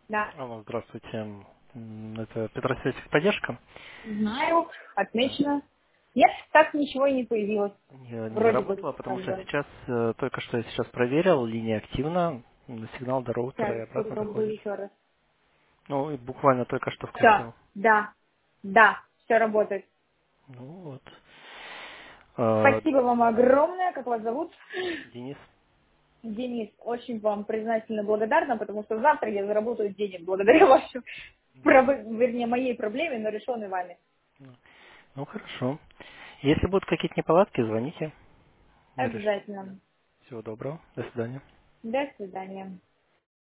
Да. Алло, здравствуйте. Это Петросвязь техподдержка. Знаю, Да. отмечено. Нет, так ничего и не появилось. Не Вроде бы, работала, потому как что бы. сейчас, только что я сейчас проверил, линия активна, сигнал до роутера и Сейчас обратно попробую доходит. еще раз. Ну, и буквально только что Все, включил. да, да, все работает. Ну вот. Э, Спасибо вам огромное. Как вас зовут? Денис. Денис, очень вам признательно благодарна, потому что завтра я заработаю денег благодаря вашей, вернее, моей проблеме, но решенной вами. Ну, хорошо. Если будут какие-то неполадки, звоните. Мы решим. Обязательно. Всего доброго. До свидания. До свидания.